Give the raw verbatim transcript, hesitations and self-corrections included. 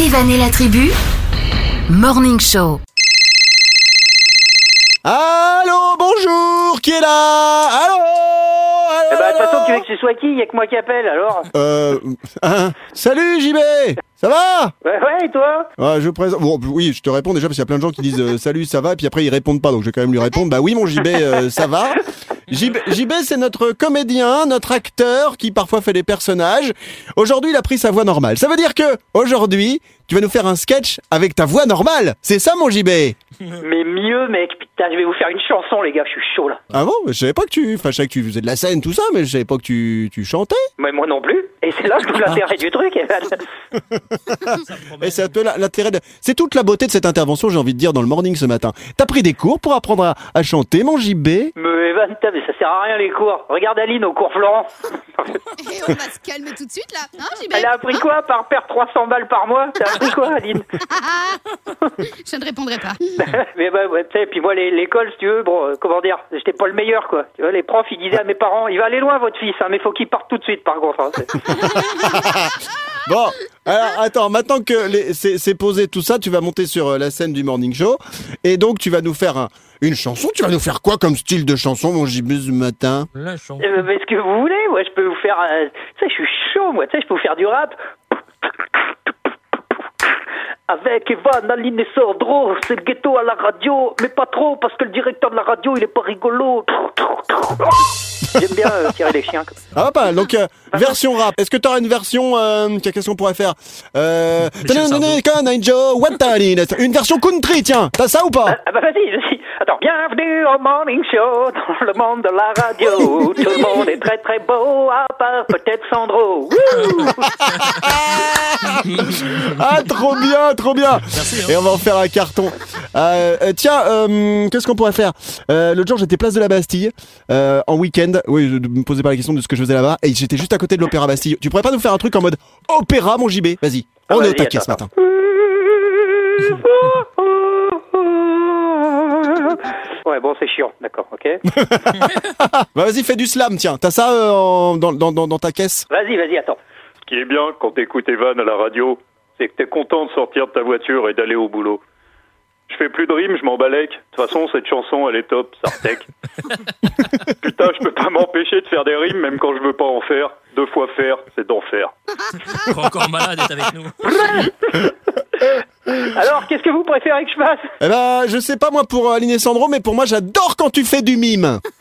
Evan et la tribu, Morning Show. Allô, bonjour, qui est là? Allô, allô, Eh bah, de toute façon, allô tu veux que ce soit qui? Y'a que moi qui appelle, alors. Euh... hein, salut, J B. Ça va? Ouais, ouais, et toi? Ouais, je présente... Bon, oui, je te réponds déjà parce qu'il y a plein de gens qui disent euh, salut, ça va, et puis après ils répondent pas, donc je vais quand même lui répondre. Bah oui, mon J B, euh, ça va. J B, J B, c'est notre comédien, notre acteur qui parfois fait des personnages. Aujourd'hui, il a pris sa voix normale. Ça veut dire que aujourd'hui, tu vas nous faire un sketch avec ta voix normale. C'est ça, mon J B? Mais mieux, mec, putain, je vais vous faire une chanson, les gars, je suis chaud, là. Ah bon? Je savais pas que tu... Enfin, je savais que tu faisais de la scène, tout ça, mais je savais pas que tu, tu chantais. Mais moi non plus. Et c'est là tout l'intérêt du truc, Evan. Et c'est un peu la- l'intérêt de... C'est toute la beauté de cette intervention, j'ai envie de dire, dans le morning ce matin. T'as pris des cours pour apprendre à, à chanter, mon J B? Mais Evan, putain, mais ça sert à rien, les cours. Regarde Aline au cours Florent. Et on va se calmer tout de suite là, hein, J B? Elle a appris quoi par perdre trois cents balles par mois? T'as appris quoi, Aline? Je ne répondrai pas. Mais bah, ouais, tu sais, puis moi, les- l'école, si tu veux, bon, euh, comment dire, j'étais pas le meilleur, quoi. Tu vois, les profs, ils disaient à mes parents, il va aller loin, votre fils, hein, mais faut qu'il parte tout de suite, par contre. Hein. C'est- Bon, alors attends, maintenant que les- c'est c'est posé tout ça, tu vas monter sur euh, la scène du morning show, et donc tu vas nous faire un- une chanson. Tu vas nous faire quoi comme style de chanson, mon J B, ce matin? La chanson. Euh, mais ce que vous voulez, moi, je peux vous faire, euh, tu sais, je suis chaud, moi, tu sais, je peux vous faire du rap. Avec Evan, Aline et Sordro, c'est le ghetto à la radio, mais pas trop, parce que le directeur de la radio, il est pas rigolo. J'aime bien euh, tirer les chiens. Comme ça. Ah pas mal, donc euh, version rap. Est-ce que t'auras une version, euh, qu'est-ce qu'on pourrait faire? Euh... Une version country, tiens, t'as ça ou pas? Ah bah vas-y, vas-y. Attends, bienvenue au Morning Show, dans le monde de la radio. Tout le monde est très très beau, à part peut-être Sandro. Wouh. Ah, trop bien, trop bien. Merci, hein. Et on va en faire un carton. Euh, euh, tiens, euh, qu'est-ce qu'on pourrait faire? euh, L'autre jour, j'étais place de la Bastille, euh, en week-end. Oui, je ne me posais pas la question de ce que je faisais là-bas. Et j'étais juste à côté de l'Opéra Bastille. Tu pourrais pas nous faire un truc en mode opéra, mon J B? Vas-y, Ah, on est au vas-y, taquet attends, ce matin. Ouais, bon, c'est chiant, d'accord, ok. Bah vas-y, fais du slam, tiens. T'as ça euh, en- dans, dans, dans, dans ta caisse? Vas-y, vas-y, attends. Ce qui est bien quand t'écoutes Evan à la radio, c'est que t'es content de sortir de ta voiture et d'aller au boulot. Je fais plus de rimes, je m'en balèque. De toute façon, cette chanson, elle est top, ça retec. Putain, je peux pas m'empêcher de faire des rimes, même quand je veux pas en faire. Deux fois faire, c'est d'enfer. Encore malade est avec nous. Alors, qu'est-ce que vous préférez que je fasse? Eh ben, je sais pas moi pour euh, Aline et Sandro, mais pour moi, j'adore quand tu fais du mime.